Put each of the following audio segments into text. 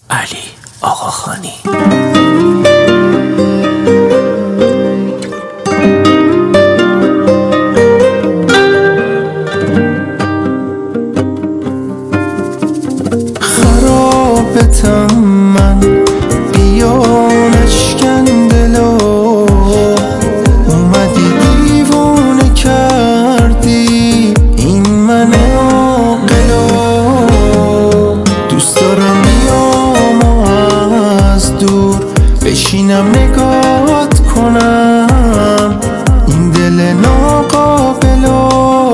علی آقاخانی. خرابتم من بیانش کندلو، اومدی دیوونه کردی این من عاقلو. دوست دارم بیام و از دور بشینم نگات کنم، این دل ناقابلو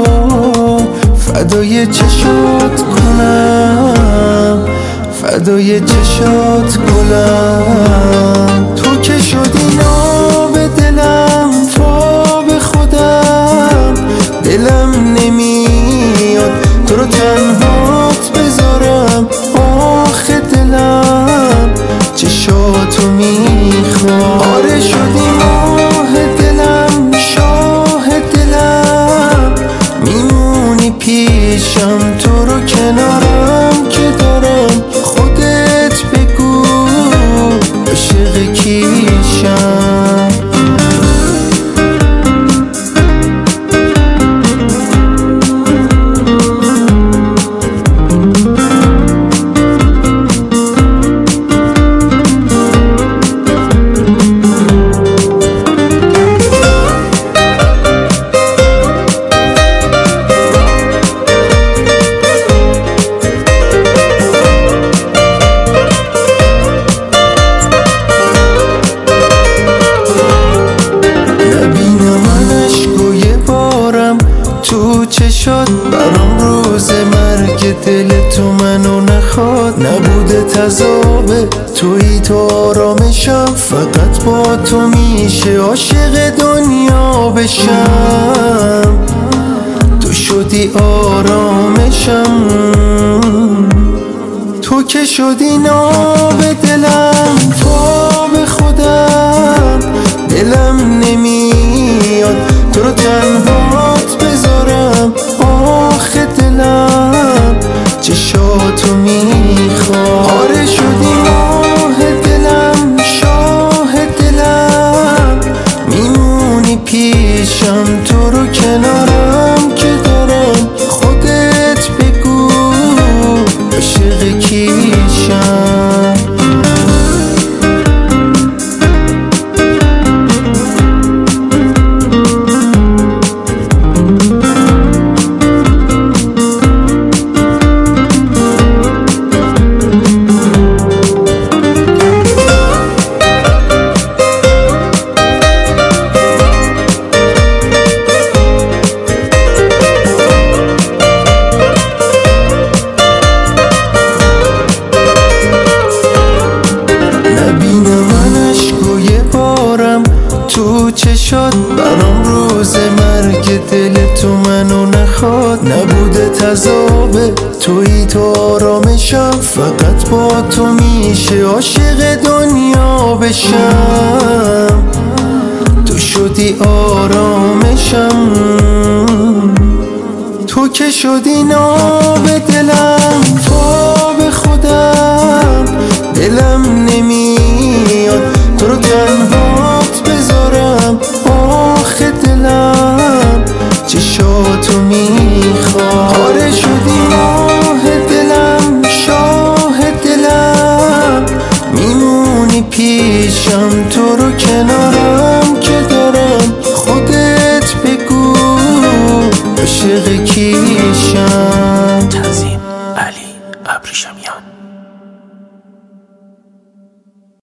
فدای چشات کنم، فدای چشات گلم. تو که شدی ناب دلم، پا به خودم دلم نمیاد تو رو تنهات بذارم. آخه دلم چشاتو میخواد. آره شدی ماه دلم، شاه دلم، میمونی پیشم تو رو کنارم که دارم. خودت بگو عاشق کیشم. تو چشات برام روز مرگ دل تو منو نخواد. نبوده تذابه تویی تو آرامشم، فقط با تو میشه عاشق دنیا بشم. تو شدی آرامشم، تو که شدی ناب دلم، پا به خودم دلم نمیاد تو رو تنهات بذارم. آخه دلم چشاتو میخواد. آره شدی ماه دلم، شاه دلم، میمونی پیشم تو رو کنارم که دارم. خودت بگو عاشق کیشم. تو چشات برام روز مرگ دل تو منو نخواد. نبوده تذابه تویی تو آرامشم، فقط با تو میشه عاشق دنیا بشم. تو شدی آرامشم، تو که شدی ناب دلم، پا به خودم دلم نمیاد تو رو تنهات بذارم. آخه دلم چشاتو میخواد. آره شدی ماه دلم، شاه دلم، میمونی پیشم تو رو کنارم که دارم. خودت بگو عاشق کیشم. تنظیم علی ابریشمیان.